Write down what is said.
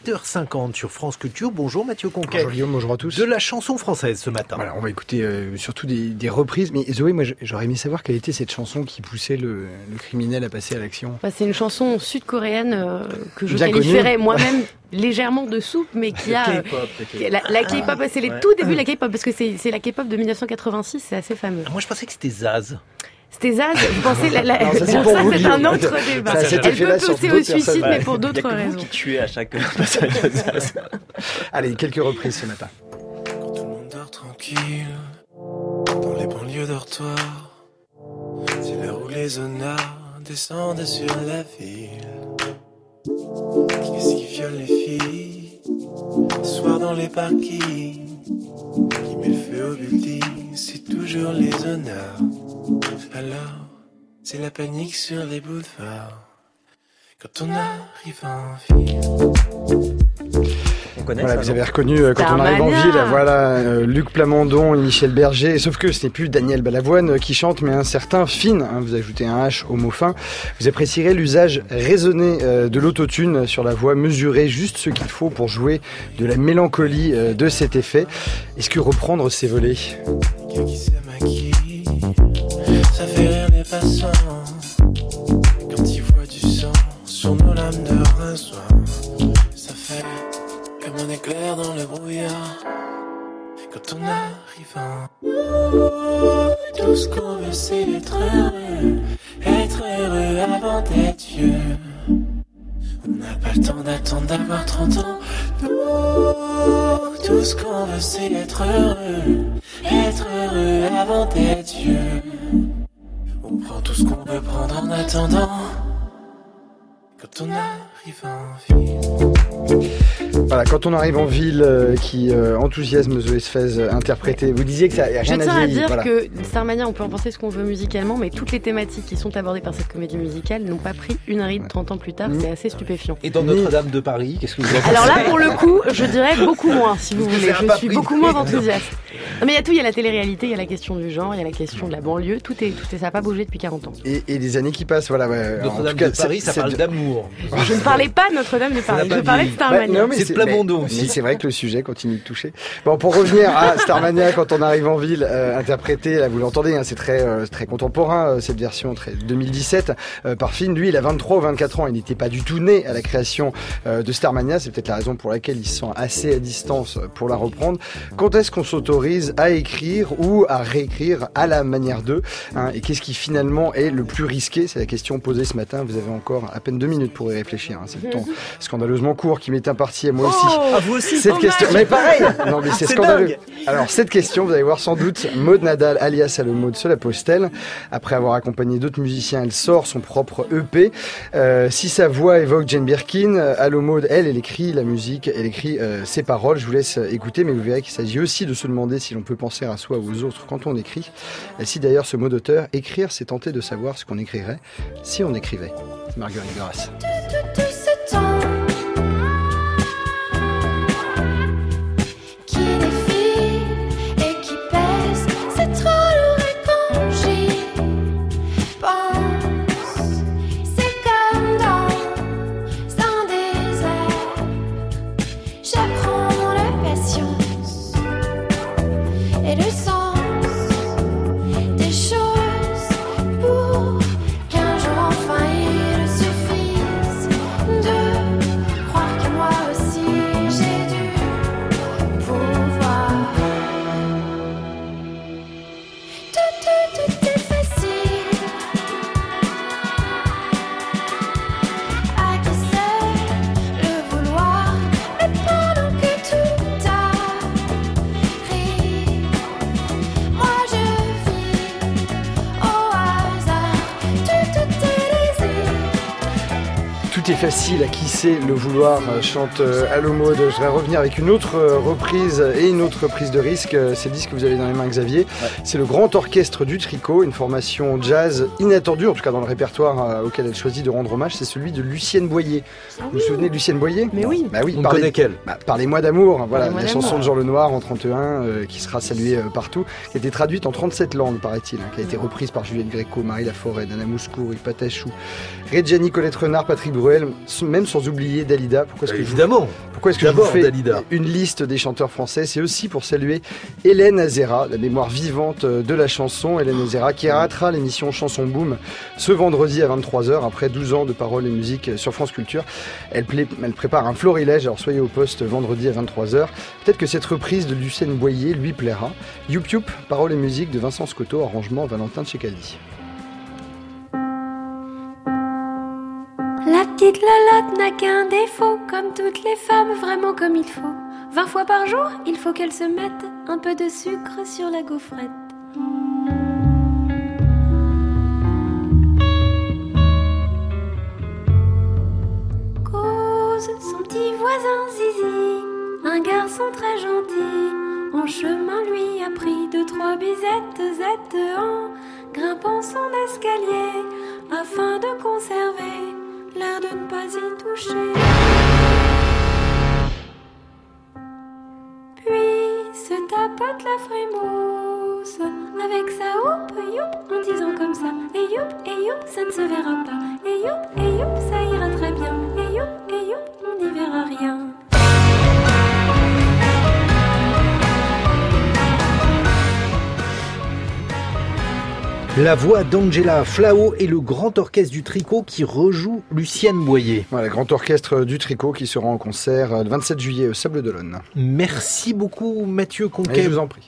8h50 sur France Culture. Bonjour Mathieu Conquet. Bonjour Guillaume, bonjour à tous. De la chanson française ce matin. Voilà, on va écouter surtout des reprises. Mais Zoé, moi j'aurais aimé savoir quelle était cette chanson qui poussait le criminel à passer à l'action. C'est une chanson sud-coréenne que je qualifierais moi-même légèrement de soupe, mais qui a... La K-pop, c'est les tout débuts de la K-pop, parce que c'est la K-pop de 1986, c'est assez fameux. Moi je pensais que c'était Zaz. C'était Zaz, vous pensez non, ça, c'est un autre débat. Elle peut pousser au suicide, mais pour d'autres raisons. Qui tuait à chaque passage de Zaz. Allez, quelques reprises ce matin. Quand tout le monde dort tranquille, dans les banlieues dortoirs, c'est l'heure où les honneurs descendent sur la ville. Qui est-ce qui viole les filles, soir dans les parkings, qui met le feu au building, c'est toujours les honneurs. Alors, c'est la panique sur les boulevards quand on arrive en ville. On connaît voilà, ça, vous avez reconnu quand on arrive en ville, voilà, Luc Plamondon et Michel Berger, sauf que ce n'est plus Daniel Balavoine qui chante, mais un certain Finn, vous ajoutez un H au mot fin. Vous apprécierez l'usage raisonné de l'autotune sur la voix, mesurer juste ce qu'il faut pour jouer de la mélancolie de cet effet. Est-ce que reprendre c'est voler? Quelqu'un qui se maquille, ça fait rire les passants quand ils voient du sang sur nos lames de rinçoir. Ça fait comme un éclair dans le brouillard quand on arrive en... Tout ce qu'on veut c'est être heureux avant d'être vieux. On n'a pas le temps d'attendre d'avoir 30 ans. Tout ce qu'on veut c'est être heureux avant d'être vieux. On prend tout ce qu'on veut prendre en attendant quand on arrive en ville. Voilà, quand on arrive en ville, qui enthousiasme Zoé Sfez interprété. Vous disiez que ça n'a rien à dire. Je tiens à dire que Starmania, on peut en penser ce qu'on veut musicalement, mais toutes les thématiques qui sont abordées par cette comédie musicale n'ont pas pris une ride 30 ans plus tard. C'est assez stupéfiant. Et dans Notre-Dame de Paris, qu'est-ce que vous en pensez? Alors là, pour le coup, je dirais beaucoup moins, si vous voulez. Je suis beaucoup moins enthousiaste. Non, mais il y a tout, il y a la télé-réalité, il y a la question du genre, il y a la question de la banlieue, tout est, ça n'a pas bougé depuis 40 ans. Et des années qui passent, voilà. Notre-Dame de Paris, ça parle d'amour. Je ne parlais pas de Notre-Dame de Paris, je parlais de Starmania. C'est Plamondon aussi. Mais c'est vrai que le sujet continue de toucher. Bon, pour revenir à Starmania, quand on arrive en ville, interprété, là vous l'entendez, c'est très contemporain, cette version très 2017, par Finn. Lui, il a 23 ou 24 ans, il n'était pas du tout né à la création de Starmania, c'est peut-être la raison pour laquelle il se sent assez à distance pour la reprendre. Quand est-ce qu'on s'autorise à écrire ou à réécrire à la manière d'eux, et qu'est-ce qui finalement est le plus risqué? C'est la question posée ce matin, vous avez encore à peine 2 minutes pour y réfléchir, c'est le temps scandaleusement court qui m'est imparti à moi aussi. Ah, vous aussi? Cette question, mais pareil. Non, mais c'est scandaleux. Dingue. Alors, cette question, vous allez voir sans doute, Maud Nadal, alias Allo Maud, se la pose-t-elle. Après avoir accompagné d'autres musiciens, elle sort son propre EP. Si sa voix évoque Jane Birkin, Allo Maud, elle écrit la musique, elle écrit ses paroles. Je vous laisse écouter, mais vous verrez qu'il s'agit aussi de se demander si l'on peut penser à soi ou aux autres quand on écrit. Elle cite d'ailleurs ce mot d'auteur: écrire, c'est tenter de savoir ce qu'on écrirait si on écrivait. C'est Marguerite Duras. Tout est facile à qui sait le vouloir, chante Allo Maud. Je voudrais revenir avec une autre reprise et une autre prise de risque. C'est le disque que vous avez dans les mains, Xavier. Ouais. C'est le Grand Orchestre du Tricot, une formation jazz inattendue, en tout cas dans le répertoire auquel elle choisit de rendre hommage. C'est celui de Lucienne Boyer. Vous vous souvenez de Lucienne Boyer? Mais oui. Bah oui, on connaît qu'elle. Parlez-moi d'amour, voilà, la chanson de Jean Lenoir en 31, qui sera saluée partout, qui a été traduite en 37 langues, paraît-il, qui a été reprise par Juliette Gréco, Marie Laforêt, Nana Mouskouri, Patachou, Reggiani, Colette Renard, Patrick Bruel, même sans oublier Dalida. Pourquoi est-ce que je vous fais Dalida. Une liste des chanteurs français? C'est aussi pour saluer Hélène Azera, la mémoire vivante de la chanson. Hélène Azera qui arrêtera l'émission Chanson Boom ce vendredi à 23h après 12 ans de paroles et musique sur France Culture. Elle prépare un florilège, alors soyez au poste vendredi à 23h. Peut-être que cette reprise de Lucène Boyer lui plaira. Youp Youp, paroles et musique de Vincent Scotto, arrangement Valentin Tchekali. La petite Lolotte n'a qu'un défaut, comme toutes les femmes, vraiment comme il faut. 20 fois par jour, il faut qu'elle se mette un peu de sucre sur la gaufrette. Cause son petit voisin Zizi, un garçon très gentil. En chemin, lui a pris 2-3 bisettes en grimpant son escalier, afin de conserver l'air de ne pas y toucher. Puis se tapote la frimousse avec sa houppe youp en disant comme ça: et youp, ça ne se verra pas. Et youp, ça ira très bien. Et youp, on n'y verra rien. La voix d'Angela Flao et le grand orchestre du Tricot qui rejoue Lucène Boyer. Voilà, le grand orchestre du Tricot qui sera en concert le 27 juillet au Sables d'Olonne. Merci beaucoup Mathieu Conquet. Je vous en prie.